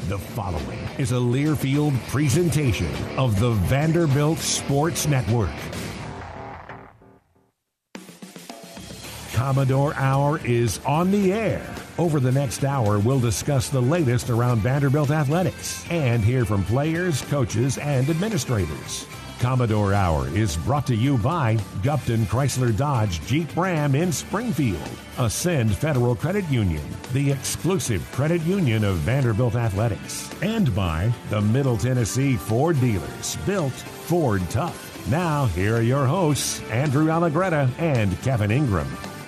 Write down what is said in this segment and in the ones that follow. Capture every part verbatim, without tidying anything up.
The following is a Learfield presentation of the Vanderbilt Sports Network. Commodore Hour is on the air. Over the next hour, we'll discuss the latest around Vanderbilt athletics and hear from players, coaches, and administrators. Commodore Hour is brought to you by Gupton Chrysler Dodge Jeep Ram in Springfield, Ascend Federal Credit Union, the exclusive credit union of Vanderbilt athletics, and by the Middle Tennessee Ford dealers, built Ford tough. Now, here are your hosts, Andrew Allegretta and Kevin Ingram.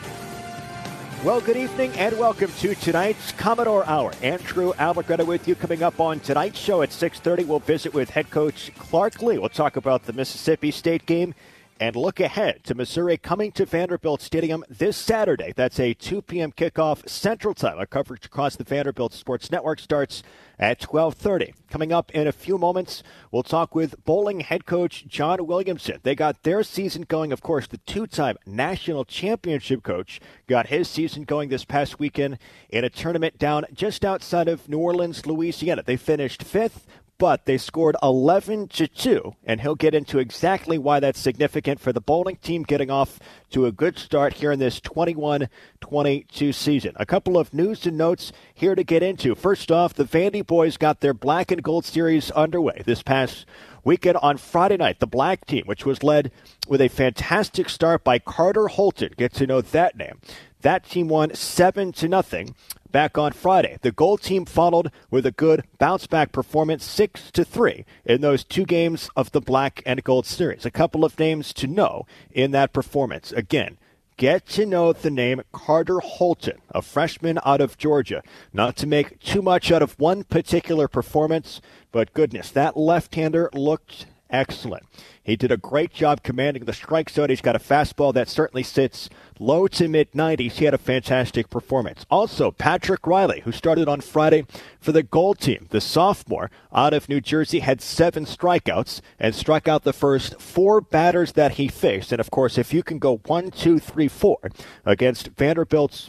Well, good evening and welcome to tonight's Commodore Hour. Andrew Allegretta with you. Coming up on tonight's show at six thirty, we'll visit with head coach Clark Lea. We'll talk about the Mississippi State game and look ahead to Missouri coming to Vanderbilt Stadium this Saturday. That's a two p.m. kickoff Central Time. Our coverage across the Vanderbilt Sports Network starts at twelve thirty. Coming up in a few moments, we'll talk with bowling head coach John Williamson. They got their season going. Of course, the two-time national championship coach got his season going this past weekend in a tournament down just outside of New Orleans, Louisiana. They finished fifth, but they scored eleven to two, and he'll get into exactly why that's significant for the bowling team getting off to a good start here in this twenty-one twenty-two season. A couple of news and notes here to get into. First off, the Vandy boys got their Black and Gold series underway this past weekend on Friday night. The Black team, which was led with a fantastic start by Carter Holton. Get to know that name. That team won seven to nothing. Back on Friday, the Gold team followed with a good bounce-back performance, six to three, in those two games of the Black and Gold series. A couple of names to know in that performance. Again, get to know the name Carter Holton, a freshman out of Georgia. Not to make too much out of one particular performance, but goodness, that left-hander looked excellent. He did a great job commanding the strike zone. He's got a fastball that certainly sits low to mid nineties. He had a fantastic performance. Also, Patrick Riley, who started on Friday for the Gold team, the sophomore out of New Jersey, had seven strikeouts and struck out the first four batters that he faced. And, of course, if you can go one, two, three, four against Vanderbilt's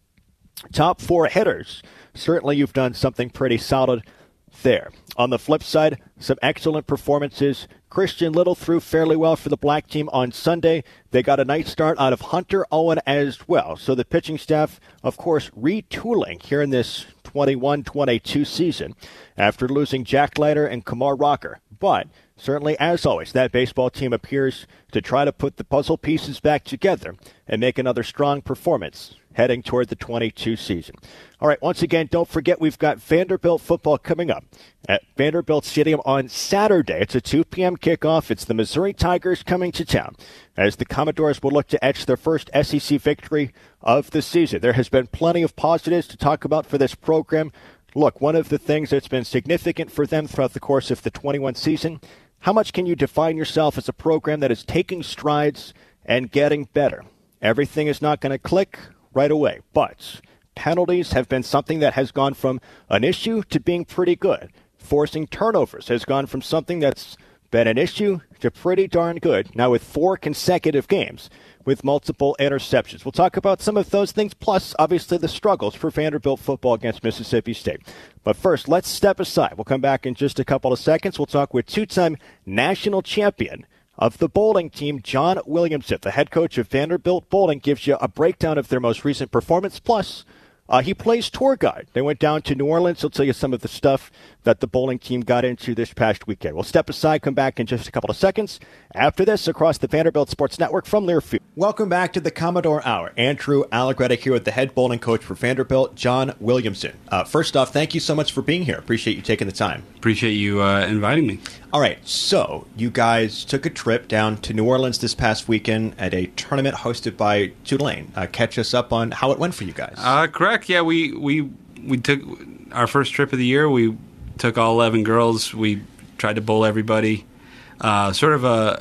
top four hitters, certainly you've done something pretty solid there. On the flip side, some excellent performances. Christian Little threw fairly well for the Black team on Sunday. They got a nice start out of Hunter Owen as well. So the pitching staff, of course, retooling here in this twenty-one twenty-two season after losing Jack Leiter and Kumar Rocker. But certainly, as always, that baseball team appears to try to put the puzzle pieces back together and make another strong performance heading toward the twenty-two season. All right, once again, don't forget we've got Vanderbilt football coming up at Vanderbilt Stadium on Saturday. It's a two p.m. kickoff. It's the Missouri Tigers coming to town as the Commodores will look to etch their first S E C victory of the season. There has been plenty of positives to talk about for this program. Look, one of the things that's been significant for them throughout the course of the twenty-one season, how much can you define yourself as a program that is taking strides and getting better? Everything is not going to click right away, but penalties have been something that has gone from an issue to being pretty good. Forcing turnovers has gone from something that's been an issue to pretty darn good. Now with four consecutive games with multiple interceptions. We'll talk about some of those things, plus obviously the struggles for Vanderbilt football against Mississippi State. But first, let's step aside. We'll come back in just a couple of seconds. We'll talk with two-time national champion of the bowling team, John Williamson. The head coach of Vanderbilt Bowling gives you a breakdown of their most recent performance, plus Uh, he plays tour guide. They went down to New Orleans. He'll tell you some of the stuff that the bowling team got into this past weekend. We'll step aside, come back in just a couple of seconds. After this, across the Vanderbilt Sports Network from Learfield. Welcome back to the Commodore Hour. Andrew Allegretta here with the head bowling coach for Vanderbilt, John Williamson. Uh, first off, thank you so much for being here. Appreciate you taking the time. Appreciate you uh, inviting me. All right, so you guys took a trip down to New Orleans this past weekend at a tournament hosted by Tulane. Uh, catch us up on how it went for you guys. Uh, correct. Yeah, we, we we took our first trip of the year. We took all eleven girls. We tried to bowl everybody. Uh, sort of a,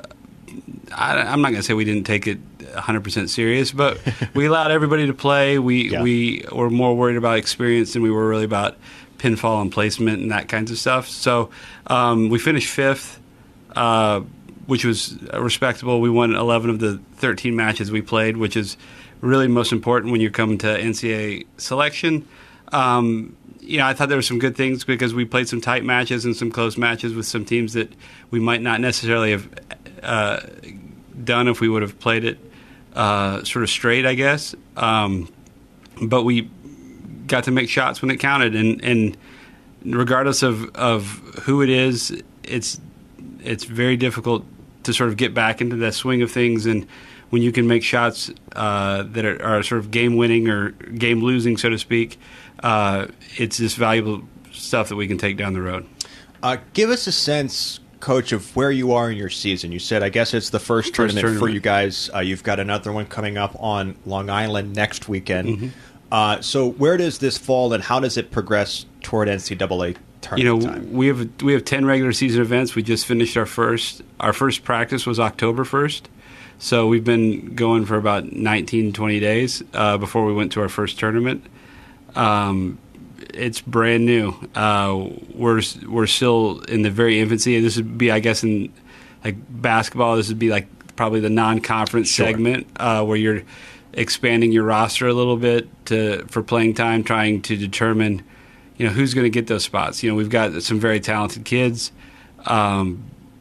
I, I'm not going to say we didn't take it one hundred percent serious, but we allowed everybody to play. We yeah. we were more worried about experience than we were really about pinfall and placement and that kinds of stuff. So um, we finished fifth, uh, which was respectable. We won eleven of the thirteen matches we played, which is really most important when you're coming to N C double A selection. Um, you know, I thought there were some good things because we played some tight matches and some close matches with some teams that we might not necessarily have uh, done if we would have played it uh, sort of straight, I guess. Um, but we got to make shots when it counted, and, and regardless of, of who it is, it's it's very difficult to sort of get back into that swing of things. And when you can make shots uh, that are, are sort of game-winning or game-losing, so to speak, uh, it's just valuable stuff that we can take down the road. Uh, give us a sense, Coach, of where you are in your season. You said, I guess it's the first, first tournament, tournament for you guys. Uh, you've got another one coming up on Long Island next weekend. Mm-hmm. Uh, so where does this fall, and how does it progress toward N C double A tournament you know, time? We have we have ten regular season events. We just finished our first. Our first practice was October first. So we've been going for about nineteen, twenty days uh, before we went to our first tournament. Um, it's brand new. Uh, we're we're still in the very infancy. This would be, I guess, in like basketball, this would be like probably the non-conference sure. segment uh, where you're expanding your roster a little bit to for playing time, trying to determine, you know, who's going to get those spots. You know, we've got some very talented kids, um,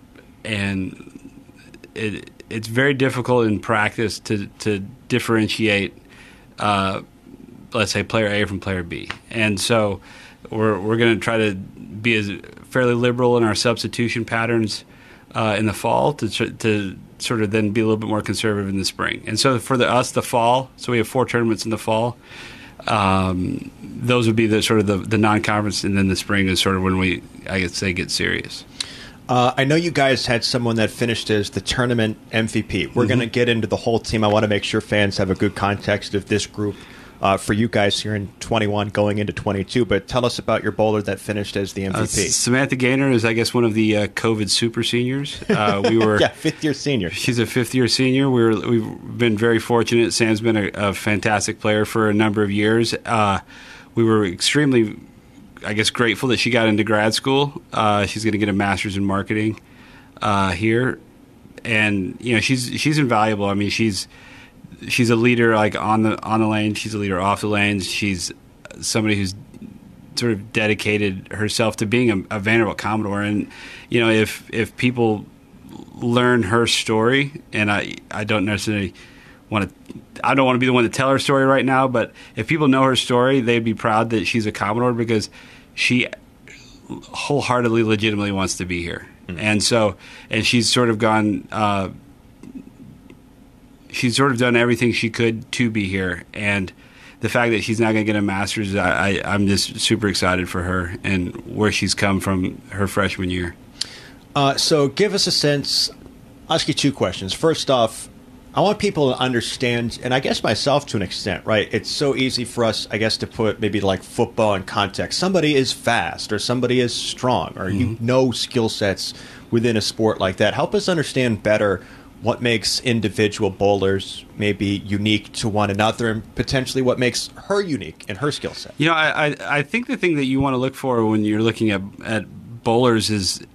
and it, it's very difficult in practice to to differentiate, uh, let's say, player A from player B. And so we're we're going to try to be as fairly liberal in our substitution patterns uh, in the fall to to sort of then be a little bit more conservative in the spring. And so for the, us, the fall, so we have four tournaments in the fall. Um, those would be the sort of the, the non-conference, and then the spring is sort of when we, I guess, say, get serious. Uh, I know you guys had someone that finished as the tournament M V P. We're mm-hmm. going to get into the whole team. I want to make sure fans have a good context of this group uh, for you guys here in twenty-one going into twenty-two. But tell us about your bowler that finished as the M V P. Uh, Samantha Gaynor is, I guess, one of the uh, COVID super seniors. Uh, we were yeah, fifth-year senior. She's a fifth-year senior. We were, we've been very fortunate. Sam's been a, a fantastic player for a number of years. Uh, we were extremely, I guess, grateful that she got into grad school. Uh, she's going to get a master's in marketing uh, here, and you know she's she's invaluable. I mean, she's she's a leader like on the on the lane. She's a leader off the lanes. She's somebody who's sort of dedicated herself to being a, a Vanderbilt Commodore. And you know, if if people learn her story, and I I don't necessarily want to. I don't want to be the one to tell her story right now, but if people know her story, they'd be proud that she's a Commodore because she wholeheartedly, legitimately wants to be here. Mm-hmm. And so, and she's sort of gone, uh, she's sort of done everything she could to be here. And the fact that she's not going to get a master's, I, I, I'm just super excited for her and where she's come from her freshman year. Uh, so give us a sense. I'll ask you two questions. First off, I want people to understand, and I guess myself to an extent, right? It's so easy for us, I guess, to put maybe like football in context. Somebody is fast or somebody is strong or mm-hmm. you know skill sets within a sport like that. Help us understand better what makes individual bowlers maybe unique to one another and potentially what makes her unique in her skill set. You know, I, I, I think the thing that you want to look for when you're looking at, at bowlers is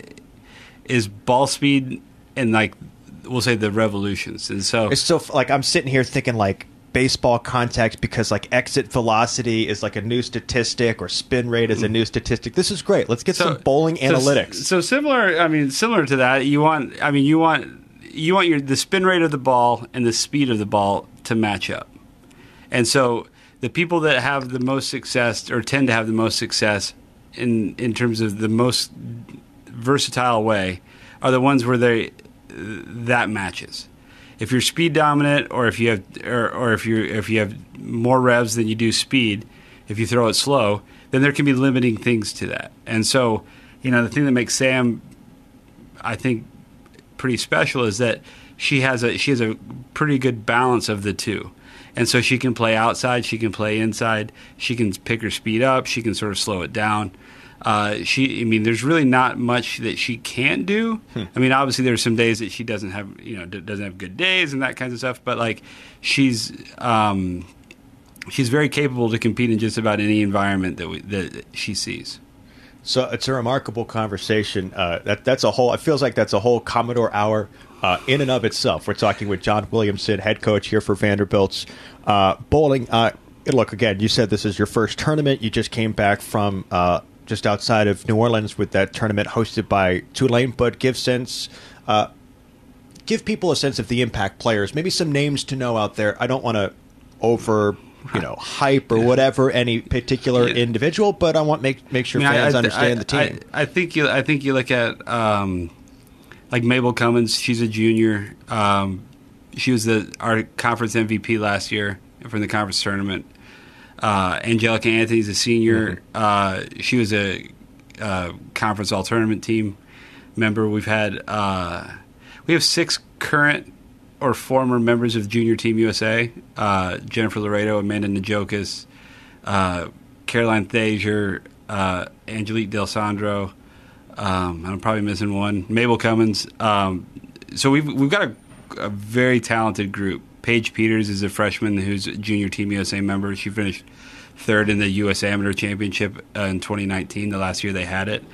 is ball speed and like we'll say the revolutions. And so it's so like I'm sitting here thinking like baseball contact because like exit velocity is like a new statistic or spin rate is a new statistic. This is great. Let's get so, some bowling so, analytics. So similar, I mean, similar to that, you want, I mean, you want, you want your, the spin rate of the ball and the speed of the ball to match up. And so the people that have the most success or tend to have the most success in, in terms of the most versatile way are the ones where they, that matches. If you're speed dominant, or if you have, or, or if you if you have more revs than you do speed, if you throw it slow, then there can be limiting things to that. And so, you know, the thing that makes Sam, I think, pretty special is that she has a she has a pretty good balance of the two. And so she can play outside, she can play inside, she can pick her speed up, she can sort of slow it down. Uh, she, I mean, there's really not much that she can't do. Hmm. I mean, obviously, there's some days that she doesn't have, you know, d- doesn't have good days and that kinds of stuff. But like, she's um, she's very capable to compete in just about any environment that we, that she sees. So it's a remarkable conversation. Uh, that that's a whole. It feels like that's a whole Commodore hour uh, in and of itself. We're talking with John Williamson, head coach here for Vanderbilt's uh, bowling. Uh, look, again, you said this is your first tournament. You just came back from uh, just outside of New Orleans with that tournament hosted by Tulane, but give sense, uh, give people a sense of the impact players, maybe some names to know out there. I don't want to over, you know, hype or whatever any particular yeah. individual, but I want to make make sure I mean, fans I, I, understand I, the team. I, I think you. I think you look at um, like Mabel Cummins. She's a junior. Um, she was the our conference M V P last year from the conference tournament. Uh, Angelica Anthony's a senior. Mm-hmm. Uh, she was a uh, conference all tournament team member. We've had uh, we have six current or former members of Junior Team U S A, uh, Jennifer Laredo, Amanda Najokas, uh, Caroline Thazier, uh, Angelique Del Sandro. Um, I'm probably missing one. Mabel Cummins. Um, so we've we've got a, a very talented group. Paige Peters is a freshman who's a Junior Team U S A member. She finished third in the U S Amateur Championship uh, in twenty nineteen, the last year they had it.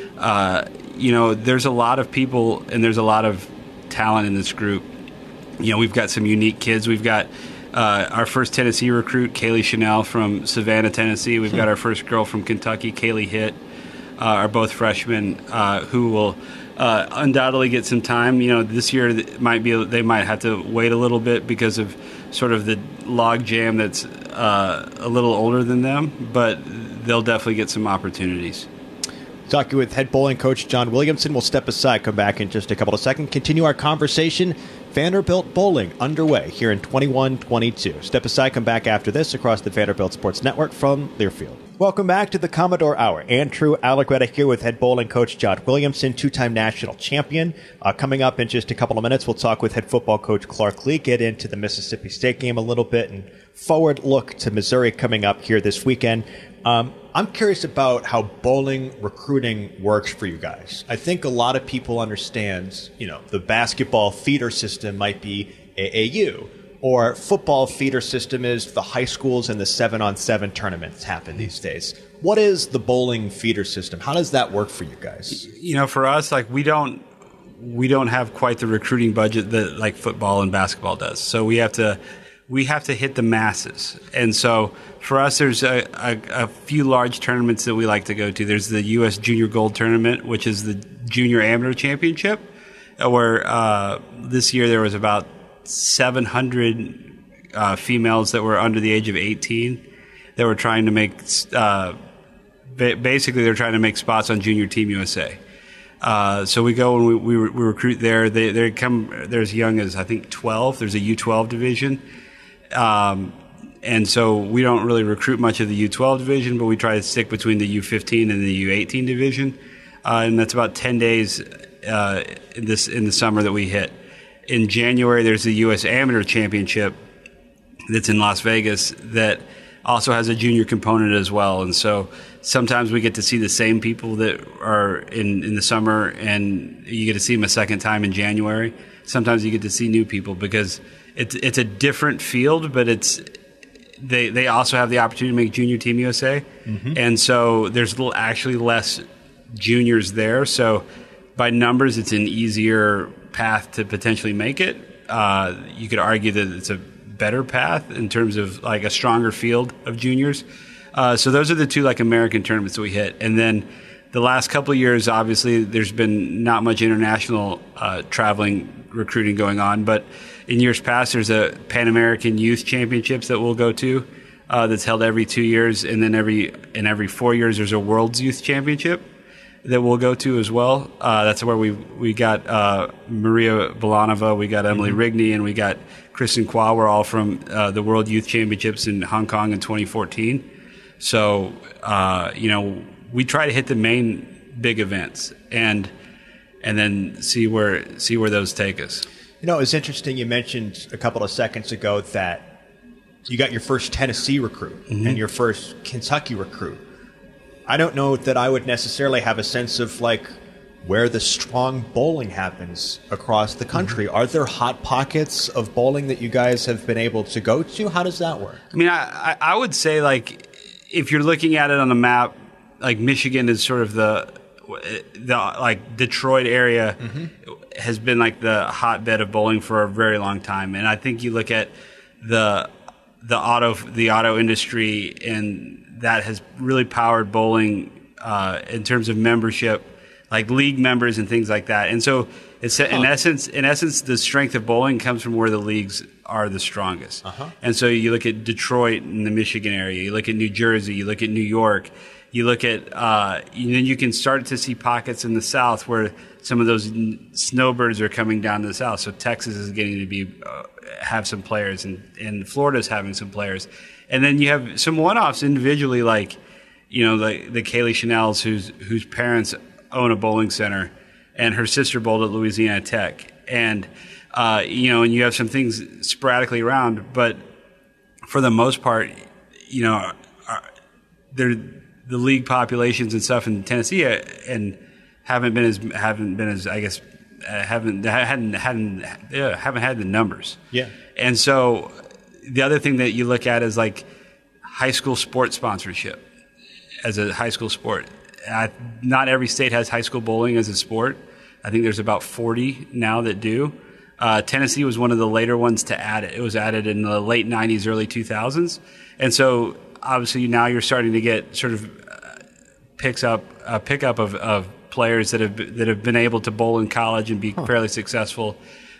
Uh, you know, there's a lot of people and there's a lot of talent in this group. You know, we've got some unique kids. We've got uh, our first Tennessee recruit, Kaylee Chanel from Savannah, Tennessee. We've got our first girl from Kentucky, Kaylee Hitt, uh, are both freshmen uh, who will uh, undoubtedly get some time. You know, this year it might be they might have to wait a little bit because of sort of the log jam that's uh, a little older than them, but they'll definitely get some opportunities. Talking with head bowling coach John Williamson. We'll step aside, come back in just a couple of seconds, continue our conversation. Vanderbilt bowling underway here in twenty-one twenty-two. Step aside, come back after this across the Vanderbilt Sports Network from Learfield. Welcome back to the Commodore Hour. Andrew Allegretta here with head bowling coach John Williamson, two-time national champion. Uh, coming up in just a couple of minutes, we'll talk with head football coach Clark Lee, get into the Mississippi State game a little bit, and forward look to Missouri coming up here this weekend. Um, I'm curious about how bowling recruiting works for you guys. I think a lot of people understand, you know, the basketball feeder system might be A A U, or football feeder system is the high schools and the seven-on-seven tournaments happen these days. What is the bowling feeder system? How does that work for you guys? You know, for us, like we don't we don't have quite the recruiting budget that like football and basketball does. So we have to. We have to hit the masses. And so for us, there's a, a, a few large tournaments that we like to go to. There's the U S Junior Gold Tournament, which is the Junior Amateur Championship, where uh, this year there was about seven hundred uh, females that were under the age of eighteen that were trying to make, uh, basically they're trying to make spots on Junior Team U S A. Uh, so we go and we, we, we recruit there. They, they come, they're as young as, I think, twelve. There's a U twelve division. Um, and so we don't really recruit much of the U twelve division, but we try to stick between the U fifteen and the U eighteen division. Uh, and that's about ten days uh, in, this, in the summer that we hit. In January, there's the U S Amateur Championship that's in Las Vegas that also has a junior component as well. And so sometimes we get to see the same people that are in, in the summer, and you get to see them a second time in January. Sometimes you get to see new people because it's it's a different field, but it's they they also have the opportunity to make Junior Team U S A, mm-hmm. and so there's actually less juniors there. So by numbers, it's an easier path to potentially make it. Uh, you could argue that it's a better path in terms of like a stronger field of juniors. Uh, so those are the two like American tournaments that we hit, and then the last couple of years, obviously, there's been not much international uh, traveling recruiting going on, but in years past, there's a Pan American Youth Championships that we'll go to uh, that's held every two years, and then every in every four years, there's a World's Youth Championship that we'll go to as well. Uh, that's where we we got uh, Maria Belanova, we got Emily mm-hmm. Rigney, and we got Kristen Kwa. We're all from uh, the World Youth Championships in Hong Kong in twenty fourteen. So, uh, you know, we try to hit the main big events and and then see where see where those take us. You know, it's interesting. You mentioned a couple of seconds ago that you got your first Tennessee recruit mm-hmm. and your first Kentucky recruit. I don't know that I would necessarily have a sense of like where the strong bowling happens across the country. Mm-hmm. Are there hot pockets of bowling that you guys have been able to go to? How does that work? I mean, I, I would say like if you're looking at it on a map, like Michigan is sort of the the like Detroit area mm-hmm. has been like the hotbed of bowling for a very long time, and I think you look at the the auto the auto industry, and that has really powered bowling uh, in terms of membership, like league members and things like that. And so, it's in huh. essence, in essence, the strength of bowling comes from where the leagues are the strongest. Uh-huh. And so, you look at Detroit in the Michigan area, you look at New Jersey, you look at New York, you look at, uh, and then you can start to see pockets in the South where some of those n- snowbirds are coming down to the South. So Texas is getting to be uh, have some players, and, and Florida's having some players. And then you have some one-offs individually, like, you know, the, the Kaylee Chanels, whose whose parents own a bowling center, and her sister bowled at Louisiana Tech. And, uh, you know, and you have some things sporadically around, but for the most part, you know, are, they're, the league populations and stuff in Tennessee and haven't been as haven't been as I guess uh, haven't hadn't hadn't yeah, haven't had the numbers. Yeah. And so the other thing that you look at is like high school sports sponsorship as a high school sport. Uh, not every state has high school bowling as a sport. I think there's about forty now that do. Uh, Tennessee was one of the later ones to add it. It was added in the late nineties, early two thousands. And so obviously now you're starting to get sort of uh, picks up a pickup of, of players that have that have been able to bowl in college and be huh. fairly successful.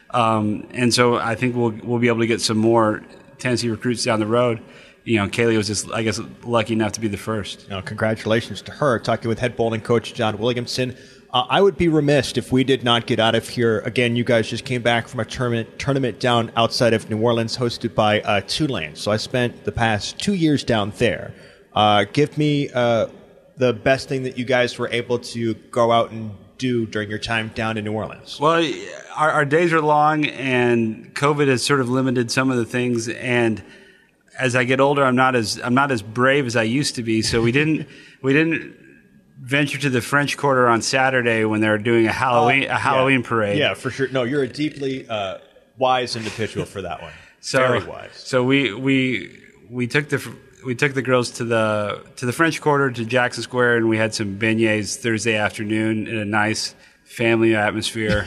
Um, and so I think we'll we'll be able to get some more Tennessee recruits down the road. You know, Kaylee was just, I guess, lucky enough to be the first. No, congratulations to her. Talking with head bowling coach John Williamson. Uh, I would be remiss if we did not get out of here. Again, you guys just came back from a tournament tournament down outside of New Orleans hosted by uh, Tulane. So I spent the past two years down there. Uh, give me uh, the best thing that you guys were able to go out and do during your time down in New Orleans. Well, our, our days are long, and COVID has sort of limited some of the things. And as I get older, I'm not as I'm not as brave as I used to be. So we didn't we didn't. venture to the French Quarter on Saturday when they were doing a Halloween uh, a Halloween yeah. parade. Yeah, for sure. No, you're a deeply uh, wise individual for that one. So, Very wise. So we we we took the we took the girls to the to the French Quarter to Jackson Square, and we had some beignets Thursday afternoon in a nice family atmosphere.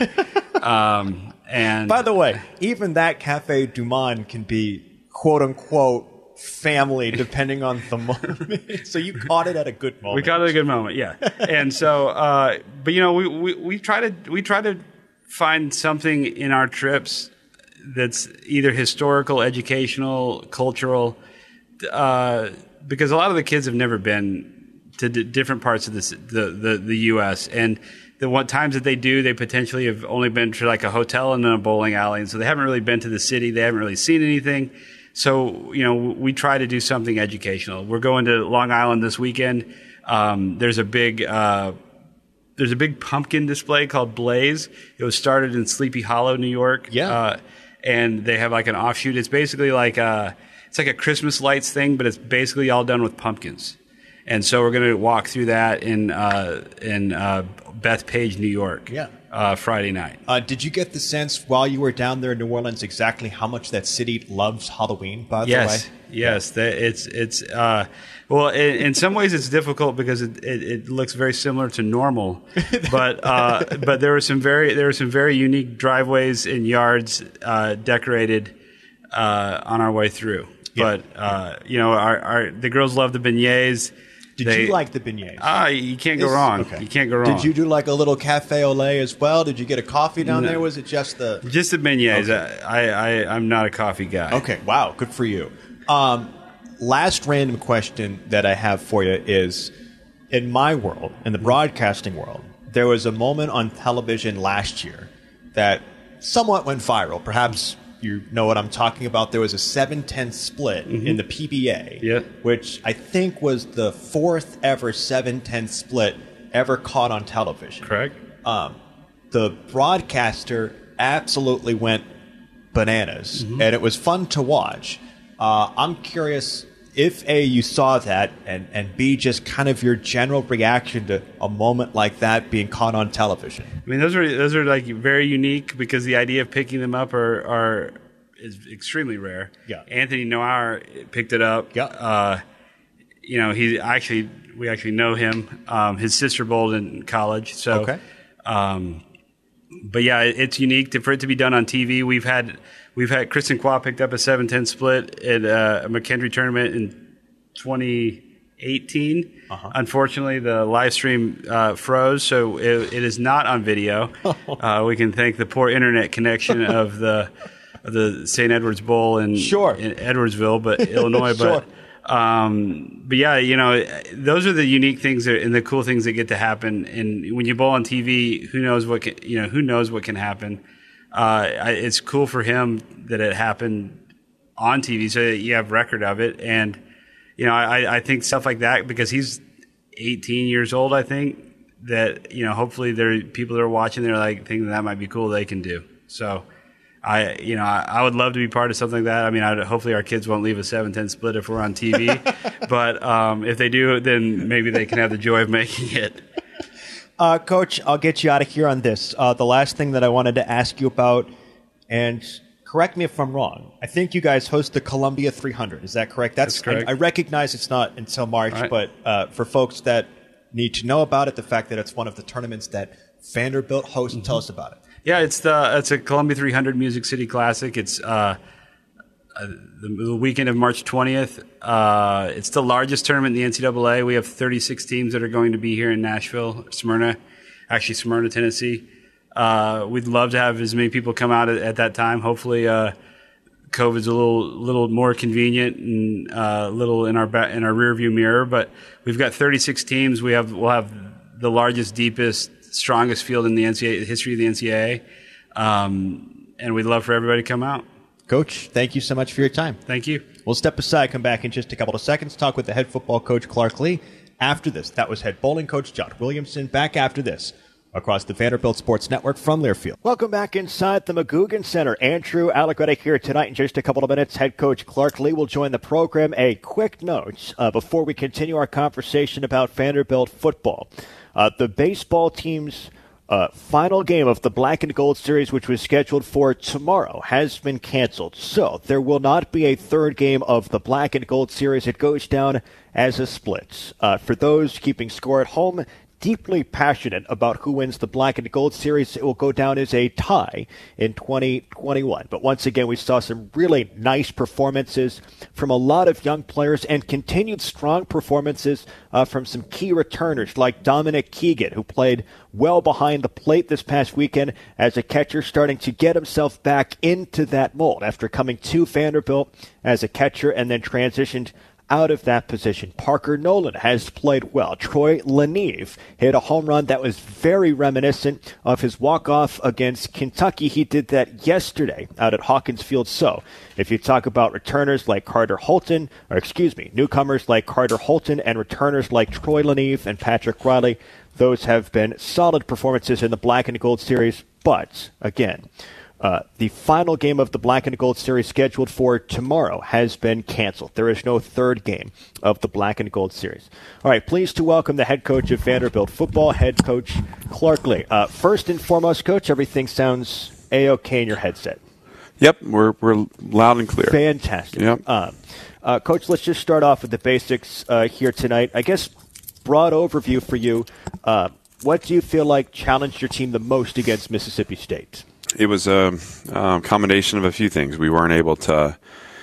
um, and by the way, even that Cafe Du Monde can be quote unquote family depending on the moment. So you caught it at a good moment. We caught it at a good moment, yeah. And so, uh, but you know, we, we, we try to we try to find something in our trips that's either historical, educational, cultural, uh, because a lot of the kids have never been to d- different parts of this, the, the the U S and the one times that they do, they potentially have only been to like a hotel and then a bowling alley, and so they haven't really been to the city. They haven't really seen anything. So, you know, we try to do something educational. We're going to Long Island this weekend. Um, there's a big, uh, there's a big pumpkin display called Blaze. It was started in Sleepy Hollow, New York. Yeah. Uh, and they have like an offshoot. It's basically like a, it's like a Christmas lights thing, but it's basically all done with pumpkins. And so we're going to walk through that in, uh, in, uh, Bethpage, New York. Yeah. Uh, Friday night. Uh, did you get the sense while you were down there in New Orleans exactly how much that city loves Halloween, by the yes, way? Yes, yes. It's, it's, uh, well, in, in some ways it's difficult because it, it, it looks very similar to normal, but, uh, but there were some very, there were some very unique driveways and yards, uh, decorated, uh, on our way through. Yeah. But, uh, you know, our, our, the girls love the beignets. Did they, you like the beignets? Ah, you can't go wrong. Okay. You can't go wrong. Did you do like a little cafe au lait as well? Did you get a coffee down no. there? Was it just the just the beignets? Okay. I, I I'm not a coffee guy. Okay, wow, good for you. Um, last random question that I have for you is: in my world, in the broadcasting world, there was a moment on television last year that somewhat went viral. Perhaps you know what I'm talking about. There was a seven ten split mm-hmm. in the P B A, yeah. which I think was the fourth ever seven ten split ever caught on television. Correct. Um, the broadcaster absolutely went bananas, mm-hmm. and it was fun to watch. Uh, I'm curious if A, you saw that, and, and B, just kind of your general reaction to a moment like that being caught on television. I mean, those are those are like very unique because the idea of picking them up are, are is extremely rare. Yeah. Anthony Noir picked it up. Yeah. Uh, you know, he actually we actually know him. Um, his sister bowled in college, so okay. Um, but yeah, it's unique to, for it to be done on T V. We've had we've had Kristen Qua picked up a seven ten split at uh, a McKendree tournament in twenty eighteen. Uh-huh. Unfortunately, the live stream uh, froze, so it, it is not on video. uh, we can thank the poor internet connection of the of the Saint Edward's Bowl in, sure. in Edwardsville, but Illinois. Sure. But um, but yeah, you know, those are the unique things that, and the cool things that get to happen. And when you bowl on T V, who knows what can, you know who knows what can happen. Uh, it's cool for him that it happened on T V, so that you have record of it. And you know, I, I think stuff like that, because he's eighteen years old, I think, that, you know, hopefully there are people that are watching, they're like thinking that might be cool, they can do. So I, you know, I, I would love to be part of something like that. I mean, I'd, hopefully our kids won't leave a seven ten split if we're on T V, but um, if they do, then maybe they can have the joy of making it. Uh, Coach, I'll get you out of here on this. Uh, the last thing that I wanted to ask you about, and correct me if I'm wrong, I think you guys host the Columbia three hundred. Is that correct? That's, That's correct. I, I recognize it's not until March, right. but uh, for folks that need to know about it, the fact that it's one of the tournaments that Vanderbilt hosts, mm-hmm. tell us about it. Yeah, it's the it's a Columbia three hundred Music City Classic. It's uh, uh, the, the weekend of March twentieth. Uh, it's the largest tournament in the N C double A. We have thirty-six teams that are going to be here in Nashville, Smyrna, actually Smyrna, Tennessee. Uh, we'd love to have as many people come out at, at that time. Hopefully, uh, COVID's a little little more convenient and a uh, little in our ba- in our rearview mirror. But we've got thirty-six teams. We have we'll have the largest, deepest, strongest field in the N C double A, the history of the N C double A, um, and we'd love for everybody to come out. Coach, thank you so much for your time. Thank you. We'll step aside, come back in just a couple of seconds, talk with the head football coach, Clark Lea. After this, that was head bowling coach, John Williamson. Back after this, across the Vanderbilt Sports Network from Learfield. Welcome back inside the McGugin Center. Andrew Allegretti here tonight. In just a couple of minutes, head coach Clark Lea will join the program. A quick note uh, before we continue our conversation about Vanderbilt football. Uh, the baseball team's uh, final game of the Black and Gold Series, which was scheduled for tomorrow, has been canceled. So there will not be a third game of the Black and Gold Series. It goes down as a split. Uh, for those keeping score at home, deeply passionate about who wins the Black and Gold Series, it will go down as a tie in twenty twenty-one. But once again, we saw some really nice performances from a lot of young players and continued strong performances uh, from some key returners like Dominic Keegan, who played well behind the plate this past weekend as a catcher, starting to get himself back into that mold after coming to Vanderbilt as a catcher and then transitioned out of that position. Parker Nolan has played well. Troy Leneve hit a home run that was very reminiscent of his walk-off against Kentucky. He did that yesterday out at Hawkins Field. So if you talk about returners like Carter Holton, or excuse me, newcomers like Carter Holton and returners like Troy Leneve and Patrick Riley, those have been solid performances in the Black and Gold Series. But again, Uh, the final game of the Black and Gold Series scheduled for tomorrow has been canceled. There is no third game of the Black and Gold Series. All right, pleased to welcome the head coach of Vanderbilt football, head coach Clark Lea. Uh, first and foremost, Coach, everything sounds A-okay in your headset. Yep, we're we're loud and clear. Fantastic. Yep. Uh, uh, Coach, let's just start off with the basics uh, here tonight. I guess broad overview for you. Uh, what do you feel like challenged your team the most against Mississippi State? It was a um, combination of a few things. We weren't able to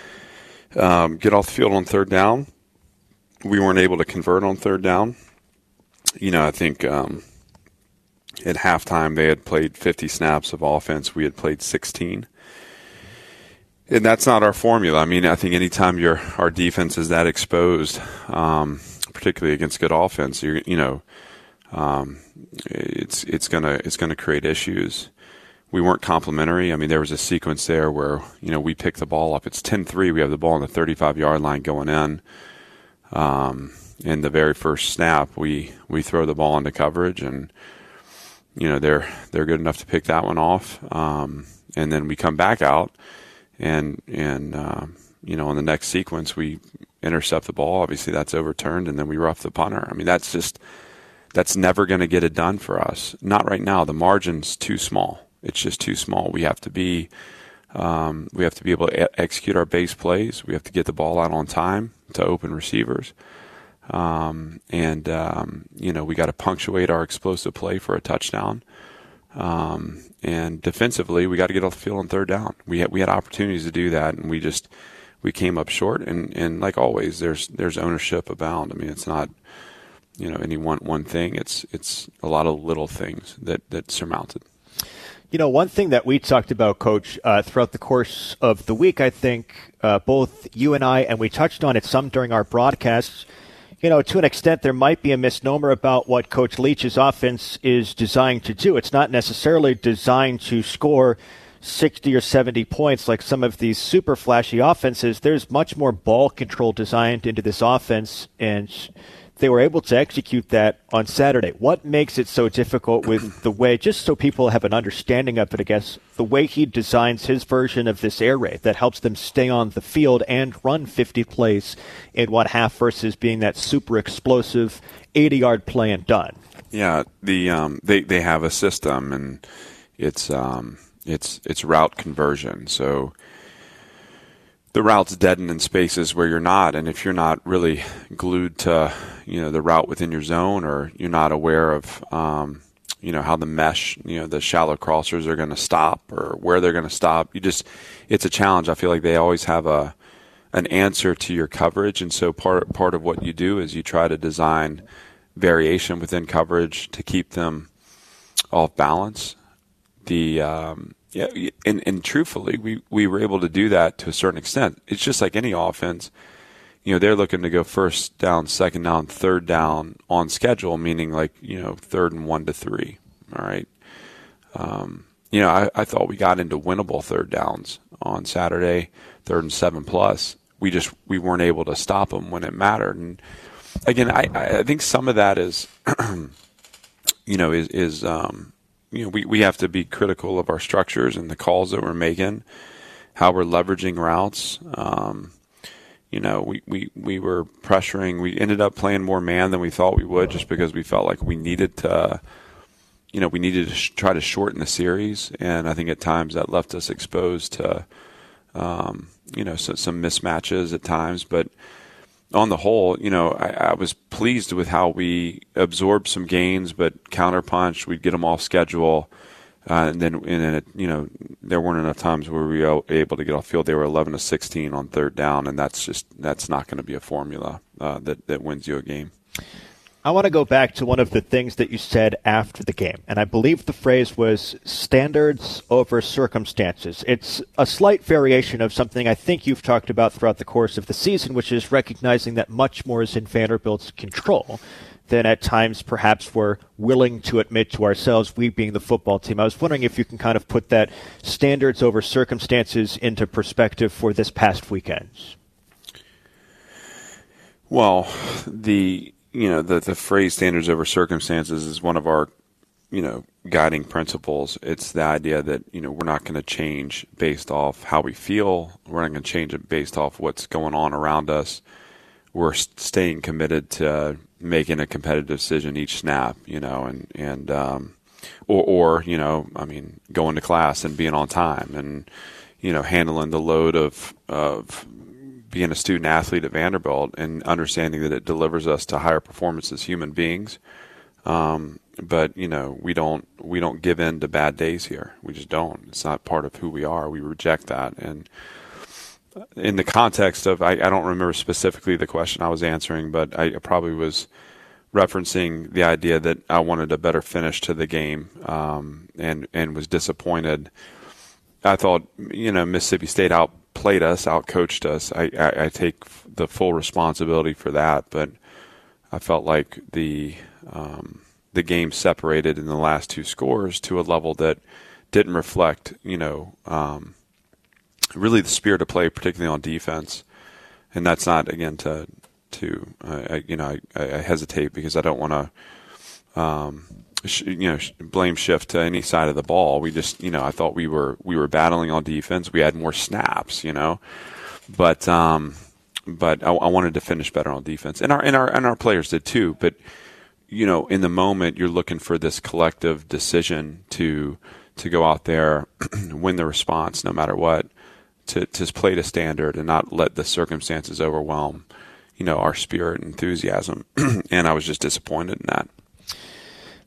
um, get off the field on third down. We weren't able to convert on third down. You know, I think um, at halftime they had played fifty snaps of offense. We had played sixteen. And that's not our formula. I mean, I think anytime your our defense is that exposed, um, particularly against good offense, you're, you know, um, it's it's gonna it's gonna create issues. We weren't complimentary. I mean, there was a sequence there where, you know, we picked the ball up. It's ten three. We have the ball on the thirty-five-yard line going in. Um, in the very first snap, we, we throw the ball into coverage, and, you know, they're they're good enough to pick that one off. Um, and then we come back out, and, and uh, you know, in the next sequence, we intercept the ball. Obviously, that's overturned, and then we rough the punter. I mean, that's just – that's never going to get it done for us. Not right now. The margin's too small. It's just too small. We have to be, um, we have to be able to e- execute our base plays. We have to get the ball out on time to open receivers, um, and um, you know we got to punctuate our explosive play for a touchdown. Um, and defensively, we got to get off the field on third down. We had we had opportunities to do that, and we just we came up short. And, and like always, there's there's ownership abound. I mean, it's not you know any one one thing. It's it's a lot of little things that that surmounted. You know, one thing that we talked about, Coach, uh, throughout the course of the week, I think uh, both you and I, and we touched on it some during our broadcasts, you know, to an extent, there might be a misnomer about what Coach Leach's offense is designed to do. It's not necessarily designed to score sixty or seventy points like some of these super flashy offenses. There's much more ball control designed into this offense, and they were able to execute that on Saturday. What makes it so difficult with the way, just so people have an understanding of it, I guess, the way he designs his version of this air raid that helps them stay on the field and run fifty plays in one half versus being that super explosive eighty-yard play and done? Yeah, the um, they they have a system, and it's um, it's it's route conversion. So the route's deadened in spaces where you're not, and if you're not really glued to, you know, the route within your zone, or you're not aware of, um, you know, how the mesh, you know, the shallow crossers are going to stop or where they're going to stop, you just, it's a challenge. I feel like they always have a an answer to your coverage, and so part part of what you do is you try to design variation within coverage to keep them off balance. The um, Yeah, and, and truthfully, we, we were able to do that to a certain extent. It's just like any offense. You know, they're looking to go first down, second down, third down on schedule, meaning like, you know, third and one to three. All right. Um, you know, I, I thought we got into winnable third downs on Saturday, third and seven plus. We just we weren't able to stop them when it mattered. And again, I, I think some of that is, you know, is is um, you know, we, we have to be critical of our structures and the calls that we're making, how we're leveraging routes. Um, you know, we, we, we were pressuring. We ended up playing more man than we thought we would, just because we felt like we needed to, you know, we needed to sh- try to shorten the series. And I think at times that left us exposed to, um, you know, so, some mismatches at times. But on the whole, you know, I, I was pleased with how we absorbed some gains, but counterpunched. We'd get them off schedule, uh, and then, and then it, you know, there weren't enough times where we were able to get off field. They were eleven to sixteen on third down, and that's just that's not going to be a formula uh, that that wins you a game. I want to go back to one of the things that you said after the game, and I believe the phrase was standards over circumstances. It's a slight variation of something I think you've talked about throughout the course of the season, which is recognizing that much more is in Vanderbilt's control than at times perhaps we're willing to admit to ourselves, we being the football team. I was wondering if you can kind of put that standards over circumstances into perspective for this past weekend. Well, the... You know, the, the phrase standards over circumstances is one of our, you know, guiding principles. It's the idea that, you know, we're not going to change based off how we feel. We're not going to change it based off what's going on around us. We're staying committed to making a competitive decision each snap, you know, and, and um, or, or, you know, I mean, going to class and being on time and, you know, handling the load of of being a student athlete at Vanderbilt and understanding that it delivers us to higher performance as human beings. Um, but you know, we don't, we don't give in to bad days here. We just don't. It's not part of who we are. We reject that. And in the context of, I, I don't remember specifically the question I was answering, but I probably was referencing the idea that I wanted a better finish to the game, um, and, and was disappointed. I thought, you know, Mississippi State out played us, out coached us. I, I, I take the full responsibility for that, but I felt like the um, the game separated in the last two scores to a level that didn't reflect, you know, um, really the spirit of play, particularly on defense. And that's not, again, to to uh, I, you know, I, I hesitate because I don't want to. Um, you know, blame shift to any side of the ball. We just, you know, I thought we were we were battling on defense. We had more snaps, you know, but um, but I, I wanted to finish better on defense, and our and our and our players did too. But you know, in the moment, you're looking for this collective decision to to go out there, win the response, no matter what, to to play to standard and not let the circumstances overwhelm, you know, our spirit and enthusiasm. And I was just disappointed in that. So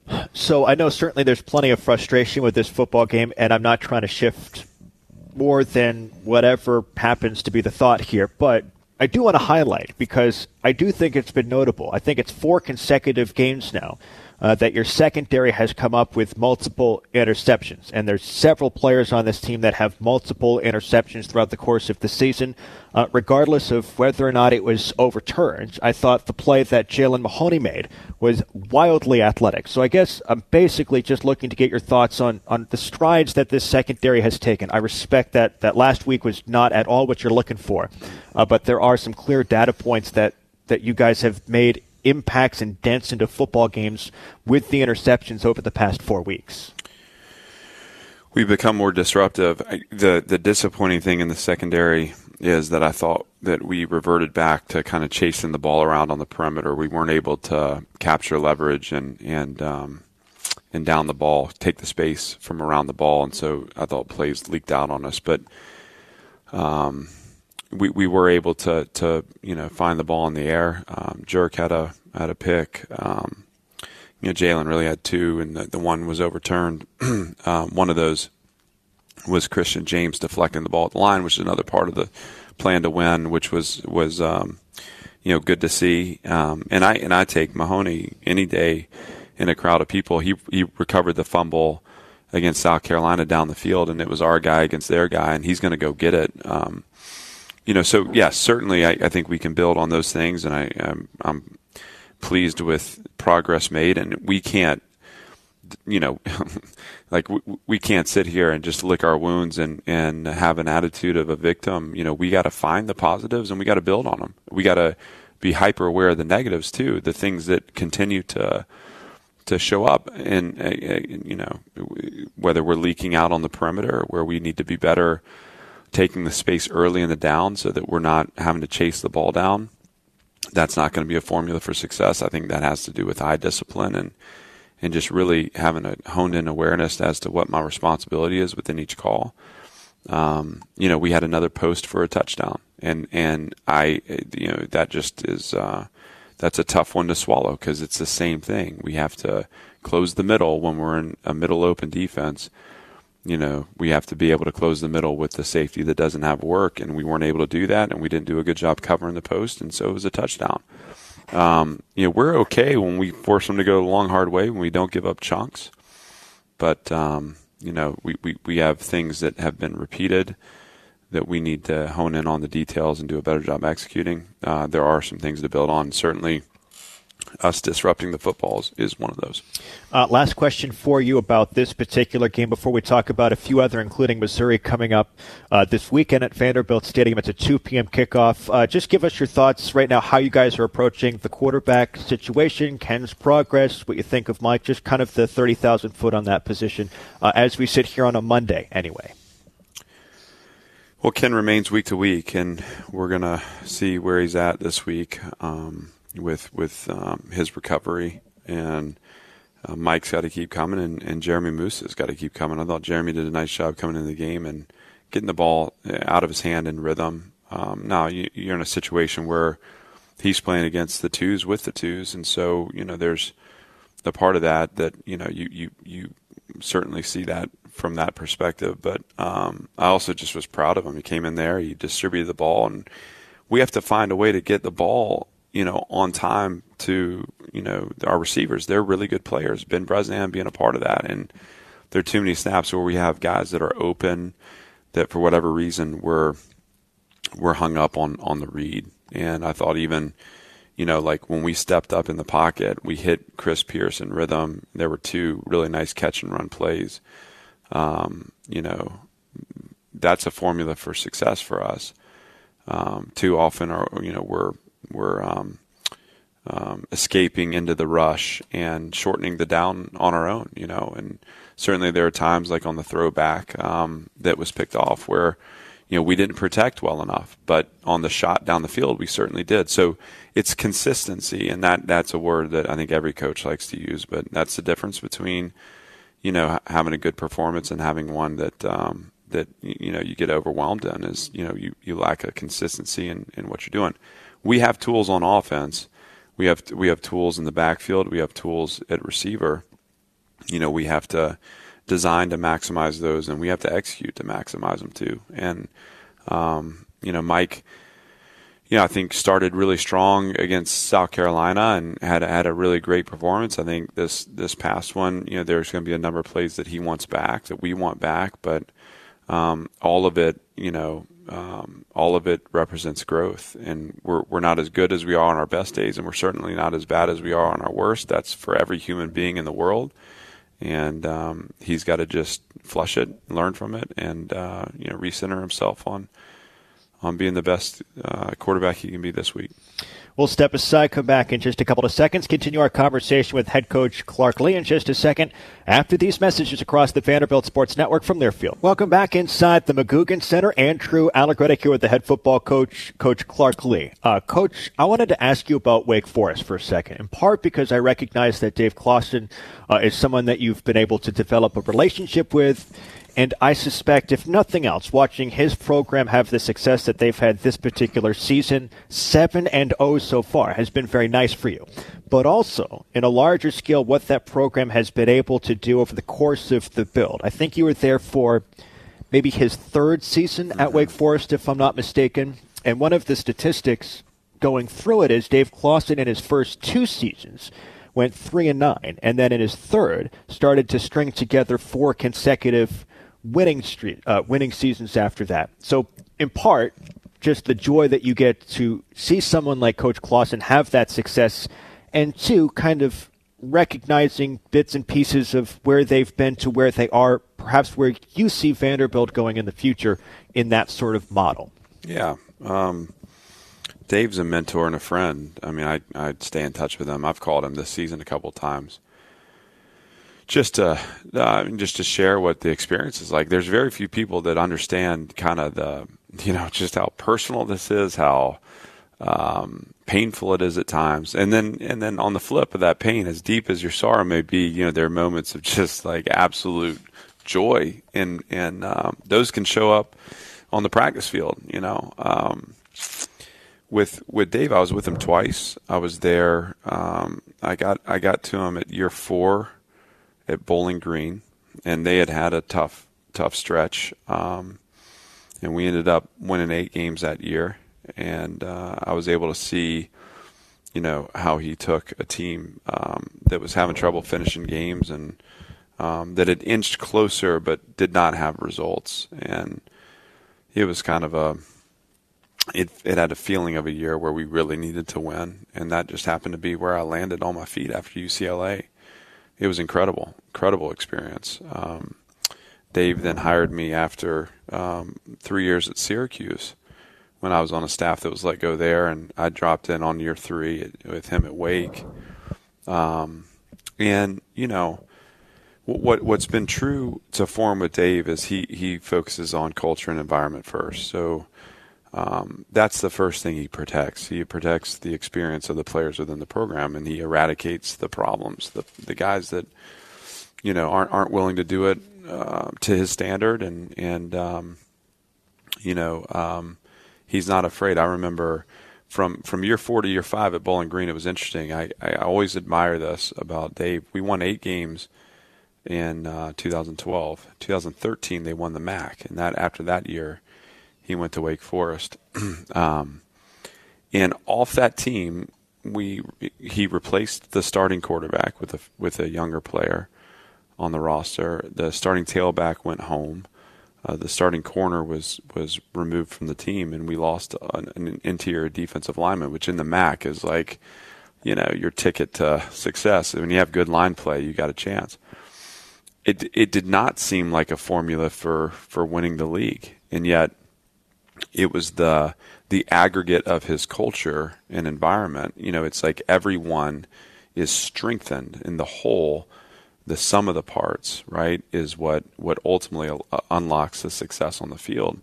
So I know certainly there's plenty of frustration with this football game, and I'm not trying to shift more than whatever happens to be the thought here, but I do want to highlight, because I do think it's been notable. I think it's four consecutive games now uh, that your secondary has come up with multiple interceptions. And there's several players on this team that have multiple interceptions throughout the course of the season. Uh, regardless of whether or not it was overturned, I thought the play that Jalen Mahoney made was wildly athletic. So I guess I'm basically just looking to get your thoughts on, on the strides that this secondary has taken. I respect that, that last week was not at all what you're looking for, uh, but there are some clear data points that, that you guys have made impacts and dents into football games with the interceptions over the past four weeks. We've become more disruptive. The the disappointing thing in the secondary is that I thought that we reverted back to kind of chasing the ball around on the perimeter. We weren't able to capture leverage and and um, and down the ball, take the space from around the ball, and so I thought plays leaked out on us. But um, we we were able to to you know find the ball in the air. Um, Jerk had a had a pick. Um, You know, Jalen really had two, and the, the one was overturned. um, one of those was Christian James deflecting the ball at the line, which is another part of the plan to win, which was was um, you know good to see. Um, and I and I take Mahoney any day in a crowd of people. He he recovered the fumble against South Carolina down the field, and it was our guy against their guy, and he's going to go get it. Um, you know, so yes, certainly I, I think we can build on those things, and I I'm, I'm pleased with progress made, and we can't, you know, like we, we can't sit here and just lick our wounds and, and have an attitude of a victim. You know, we got to find the positives and we got to build on them. We got to be hyper aware of the negatives too, the things that continue to to show up, and uh, you know, whether we're leaking out on the perimeter, where we need to be better taking the space early in the down so that we're not having to chase the ball down. That's not going to be a formula for success. I think that has to do with eye discipline and and just really having a honed-in awareness as to what my responsibility is within each call. Um, you know, we had another post for a touchdown, and and I, you know, that just is uh, that's a tough one to swallow, because it's the same thing. We have to close the middle when we're in a middle open defense. You know, we have to be able to close the middle with the safety that doesn't have work, and we weren't able to do that, and we didn't do a good job covering the post, and so it was a touchdown. Um, you know, we're okay when we force them to go the long, hard way, when we don't give up chunks. But, um, you know, we, we, we have things that have been repeated that we need to hone in on the details and do a better job executing. Uh, there are some things to build on. Certainly, us disrupting the footballs is one of those. Uh, last question for you about this particular game before we talk about a few other, including Missouri, coming up uh, this weekend at Vanderbilt Stadium. It's a two p.m. kickoff. Uh, just give us your thoughts right now, how you guys are approaching the quarterback situation, Ken's progress, what you think of Mike, just kind of the thirty thousand foot on that position uh, as we sit here on a Monday anyway. Well, Ken remains week to week, and we're going to see where he's at this week. Um, with with um, his recovery, and uh, Mike's got to keep coming, and, and Jeremy Moose has got to keep coming. I thought Jeremy did a nice job coming into the game and getting the ball out of his hand in rhythm. Um, now you, you're in a situation where he's playing against the twos with the twos, and so you know there's the part of that that you know you you, you certainly see that from that perspective. But um, I also just was proud of him. He came in there, he distributed the ball, and we have to find a way to get the ball, you know, on time to, you know, our receivers. They're really good players. Ben Bresnan being a part of that. And there are too many snaps where we have guys that are open that for whatever reason we're, we're hung up on, on the read. And I thought even, you know, like when we stepped up in the pocket, we hit Chris Pierce in rhythm. There were two really nice catch and run plays. Um, you know, that's a formula for success for us. Um, too often, are, you know, we're, We're um, um, escaping into the rush and shortening the down on our own, you know. And certainly there are times, like on the throwback um, that was picked off, where, you know, we didn't protect well enough. But on the shot down the field, we certainly did. So it's consistency, and that that's a word that I think every coach likes to use. But that's the difference between, you know, having a good performance and having one that um, that you know you get overwhelmed in. Is, you know, you, you lack a consistency in, in what you're doing. We have tools on offense. We have we have tools in the backfield. We have tools at receiver. you know, we have to design to maximize those, and we have to execute to maximize them too. And, um, you know, Mike, you know, I think started really strong against South Carolina and had had a really great performance. I think this this past one, you know, there's going to be a number of plays that he wants back, that we want back, but um, all of it, you know, um, all of it represents growth. And we're we're not as good as we are on our best days, and we're certainly not as bad as we are on our worst. That's for every human being in the world. And um, he's got to just flush it, learn from it, and uh, you know, recenter himself on. on being the best uh, quarterback he can be this week. We'll step aside, come back in just a couple of seconds, continue our conversation with head coach Clark Lea in just a second after these messages across the Vanderbilt Sports Network from Learfield. Welcome back inside the McGugin Center. Andrew Allegretti here with the head football coach, Coach Clark Lea. Uh, coach, I wanted to ask you about Wake Forest for a second, in part because I recognize that Dave Clawson uh, is someone that you've been able to develop a relationship with. And I suspect, if nothing else, watching his program have the success that they've had this particular season, seven and oh so far, has been very nice for you. But also, in a larger scale, what that program has been able to do over the course of the build. I think you were there for maybe his third season at Wake Forest, if I'm not mistaken. And one of the statistics going through it is Dave Clawson in his first two seasons went three and nine, and then in his third started to string together four consecutive winning streak, uh, winning seasons after that. So in part, just the joy that you get to see someone like Coach Clawson have that success, and two, kind of recognizing bits and pieces of where they've been to where they are, perhaps where you see Vanderbilt going in the future in that sort of model. Yeah. Um, Dave's a mentor and a friend. I mean, I, I'd stay in touch with him. I've called him this season a couple of times. Just to uh, just to share what the experience is like. There's very few people that understand kind of the, you know, just how personal this is, how um, painful it is at times, and then and then on the flip of that pain, as deep as your sorrow may be, you know, there are moments of just like absolute joy, and and um, those can show up on the practice field. You know, um, with with Dave, I was with him twice. I was there. Um, I got I got to him at year four at Bowling Green, and they had had a tough, tough stretch. Um, and we ended up winning eight games that year. And uh, I was able to see, you know, how he took a team um, that was having trouble finishing games and um, that had inched closer but did not have results. And it was kind of a, it, it had a feeling of a year where we really needed to win. And that just happened to be where I landed on my feet after U C L A. It was incredible, incredible experience. Um, Dave then hired me after um, three years at Syracuse when I was on a staff that was let go there, and I dropped in on year three with him at Wake. Um, and, you know, what, what's been true to form with Dave is he, he focuses on culture and environment first. So Um, that's the first thing he protects. He protects the experience of the players within the program, and he eradicates the problems, the the guys that, you know, aren't aren't willing to do it uh, to his standard, and and um, you know, um, he's not afraid. I remember from from year four to year five at Bowling Green, it was interesting. I, I always admire this about Dave. We won eight games in uh, two thousand twelve. two thousand thirteen, they won the M A C, and that after that year, he went to Wake Forest. um, and off that team, we he replaced the starting quarterback with a with a younger player on the roster. The starting tailback went home. Uh, the starting corner was was removed from the team, and we lost an, an interior defensive lineman, which in the M A C is like, you know, your ticket to success. When you have good line play, you got a chance. It it did not seem like a formula for, for winning the league, and yet it was the the aggregate of his culture and environment. You know, it's like everyone is strengthened in the whole. The sum of the parts, right, is what, what ultimately uh, unlocks the success on the field.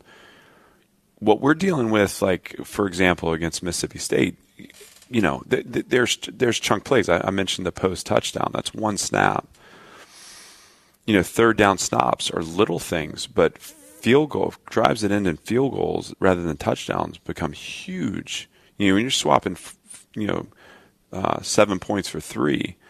What we're dealing with, like, for example, against Mississippi State, you know, th- th- there's there's chunk plays. I, I mentioned the post touchdown. That's one snap. You know, third down stops are little things, but field goal drives it in and field goals rather than touchdowns become huge. You know, when you're swapping, you know, uh, seven points for three,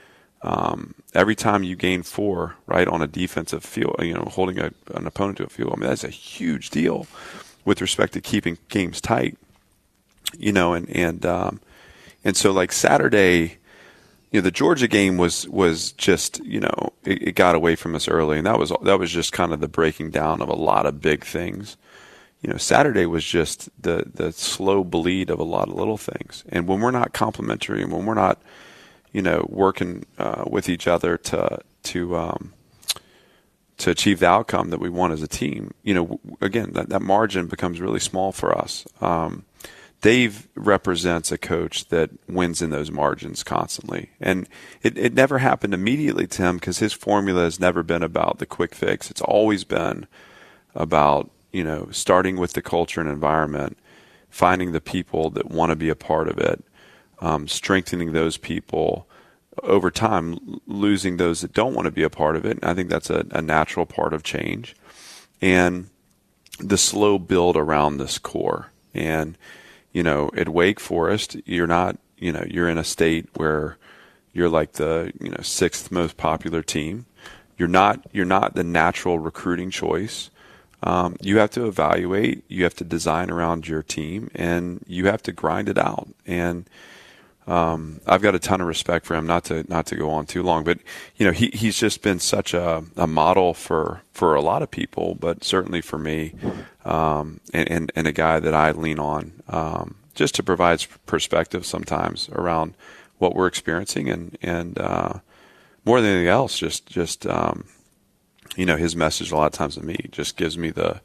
Um, every time you gain four, right, on a defensive field, you know, holding a, an opponent to a field, I mean, that's a huge deal with respect to keeping games tight, you know, and, and, um, and so like Saturday, you know, the Georgia game was, was just, you know, it, it got away from us early, and that was, that was just kind of the breaking down of a lot of big things. You know, Saturday was just the, the slow bleed of a lot of little things. And when we're not complementary and when we're not, you know, working uh, with each other to to um, to achieve the outcome that we want as a team, you know, again, that, that margin becomes really small for us. Um, Dave represents a coach that wins in those margins constantly. And it, it never happened immediately to him because his formula has never been about the quick fix. It's always been about, you know, starting with the culture and environment, finding the people that want to be a part of it, Um, strengthening those people over time, losing those that don't want to be a part of it. And I think that's a, a natural part of change. And the slow build around this core. And, you know, at Wake Forest, you're not, you know, you're in a state where you're like the, you know, sixth most popular team. You're not, you're not the natural recruiting choice. Um, you have to evaluate, you have to design around your team, and you have to grind it out. And Um, I've got a ton of respect for him. Not to not to go on too long, but you know he he's just been such a, a model for, for a lot of people, but certainly for me, um, and, and and a guy that I lean on um, just to provide perspective sometimes around what we're experiencing, and and uh, more than anything else, just just um, you know his message a lot of times to me just gives me the.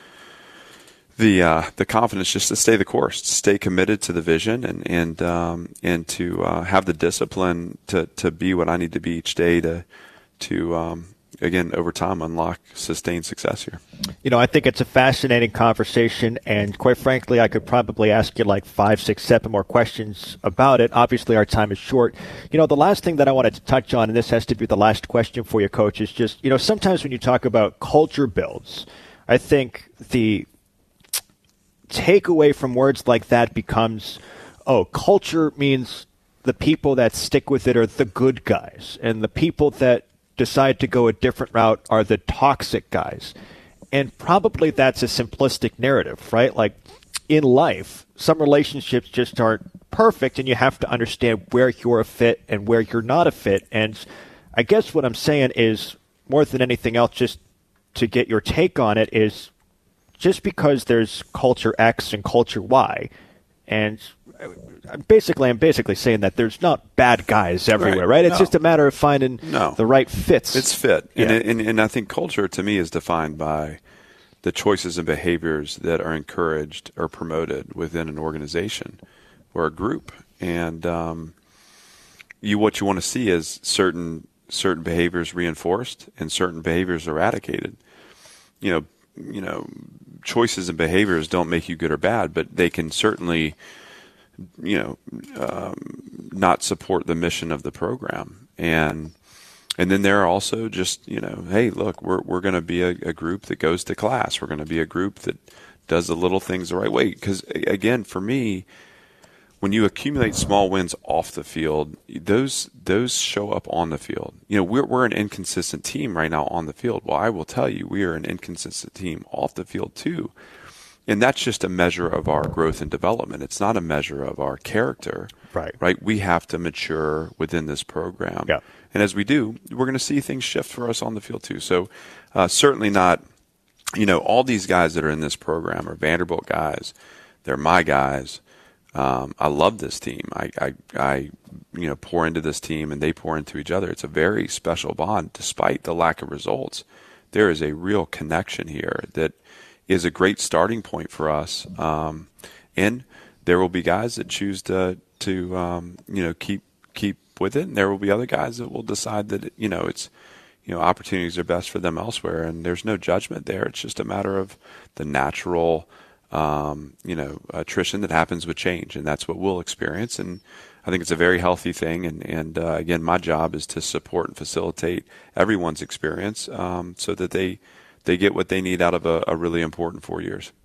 the uh, the confidence just to stay the course, to stay committed to the vision, and and um, and to uh, have the discipline to, to be what I need to be each day to to um, again over time unlock sustained success here. You know, I think it's a fascinating conversation, and quite frankly, I could probably ask you like five, six, seven more questions about it. Obviously, our time is short. You know, the last thing that I wanted to touch on, and this has to be the last question for you, Coach, is just, you know, sometimes when you talk about culture builds, I think the takeaway from words like that becomes, oh, culture means the people that stick with it are the good guys, and the people that decide to go a different route are the toxic guys. And probably that's a simplistic narrative, right? Like in life, some relationships just aren't perfect, and you have to understand where you're a fit and where you're not a fit. And I guess what I'm saying is, more than anything else, just to get your take on it, is just because there's culture X and culture Y, and basically I'm basically saying that there's not bad guys everywhere, right? right? It's no. just a matter of finding no. the right fits. It's fit. Yeah. And, and, and I think culture to me is defined by the choices and behaviors that are encouraged or promoted within an organization or a group. And um, you what you want to see is certain certain behaviors reinforced and certain behaviors eradicated. You know, you know, choices and behaviors don't make you good or bad, but they can certainly, you know, um, not support the mission of the program. And and then there are also just, you know, hey, look, we're we're going to be a, a group that goes to class. We're going to be a group that does the little things the right way. Because again, for me, when you accumulate small wins off the field, those those show up on the field. You know, we're we're an inconsistent team right now on the field. Well, I will tell you, we are an inconsistent team off the field too. And that's just a measure of our growth and development. It's not a measure of our character. Right. Right? We have to mature within this program. Yeah. And as we do, we're going to see things shift for us on the field too. So uh, certainly not, you know, all these guys that are in this program are Vanderbilt guys. They're my guys. Um, I love this team. I, I, I, you know, pour into this team and they pour into each other. It's a very special bond, despite the lack of results. There is a real connection here that is a great starting point for us. Um, and there will be guys that choose to, to, um, you know, keep, keep with it. And there will be other guys that will decide that, you know, it's, you know, opportunities are best for them elsewhere. And there's no judgment there. It's just a matter of the natural, Um, you know, attrition that happens with change, and that's what we'll experience. And I think it's a very healthy thing. And, and uh, again, my job is to support and facilitate everyone's experience um, so that they they get what they need out of a, a really important four years.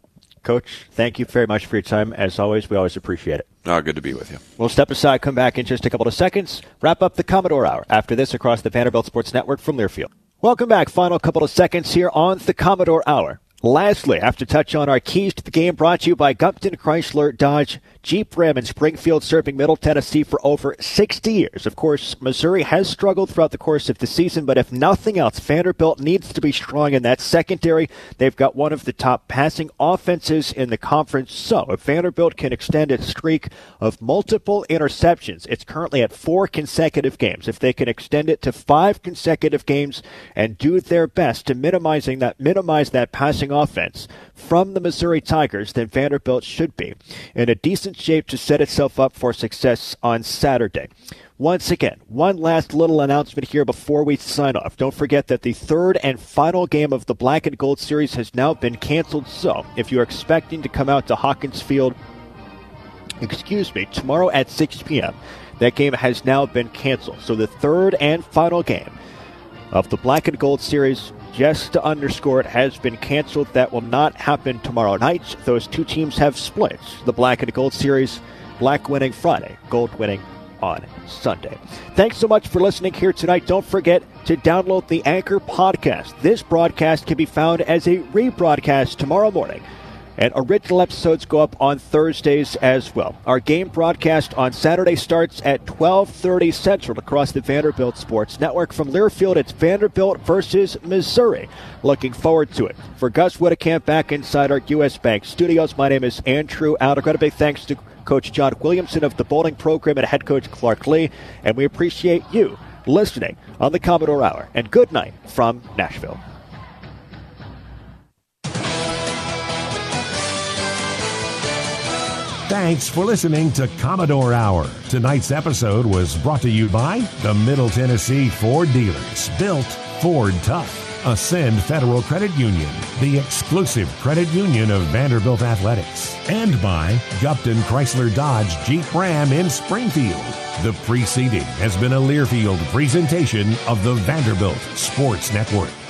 Coach, thank you very much for your time. As always, we always appreciate it. Oh, good to be with you. We'll step aside, come back in just a couple of seconds, wrap up the Commodore Hour after this across the Vanderbilt Sports Network from Learfield. Welcome back. Final couple of seconds here on the Commodore Hour. Lastly, I have to touch on our keys to the game brought to you by Gumpton Chrysler Dodge Jeep Ram in Springfield, serving Middle Tennessee for over sixty years. Of course, Missouri has struggled throughout the course of the season, but if nothing else, Vanderbilt needs to be strong in that secondary. They've got one of the top passing offenses in the conference. So if Vanderbilt can extend its streak of multiple interceptions, it's currently at four consecutive games. If they can extend it to five consecutive games and do their best to minimizing that, minimize that passing offense from the Missouri Tigers, then Vanderbilt should be in a decent shape to set itself up for success on Saturday. Once again, one last little announcement here before we sign off. Don't forget that the third and final game of the Black and Gold Series has now been canceled. So if you're expecting to come out to Hawkins Field, excuse me, tomorrow at six p.m., that game has now been canceled. So the third and final game of the Black and Gold Series, just to underscore it, has been canceled. That will not happen tomorrow night. Those two teams have split. The Black and Gold Series, Black winning Friday, Gold winning on Sunday. Thanks so much for listening here tonight. Don't forget to download the Anchor podcast. This broadcast can be found as a rebroadcast tomorrow morning, and original episodes go up on Thursdays as well. Our game broadcast on Saturday starts at twelve thirty Central across the Vanderbilt Sports Network. From Learfield, it's Vanderbilt versus Missouri. Looking forward to it. For Gus Whittekamp back inside our U S Bank studios, my name is Andrew Aldegrett. A big thanks to Coach John Williamson of the bowling program and head coach Clark Lee, and we appreciate you listening on the Commodore Hour. And good night from Nashville. Thanks for listening to Commodore Hour. Tonight's episode was brought to you by the Middle Tennessee Ford Dealers. Built Ford Tough. Ascend Federal Credit Union, the exclusive credit union of Vanderbilt Athletics. And by Gumpton Chrysler Dodge Jeep Ram in Springfield. The preceding has been a Learfield presentation of the Vanderbilt Sports Network.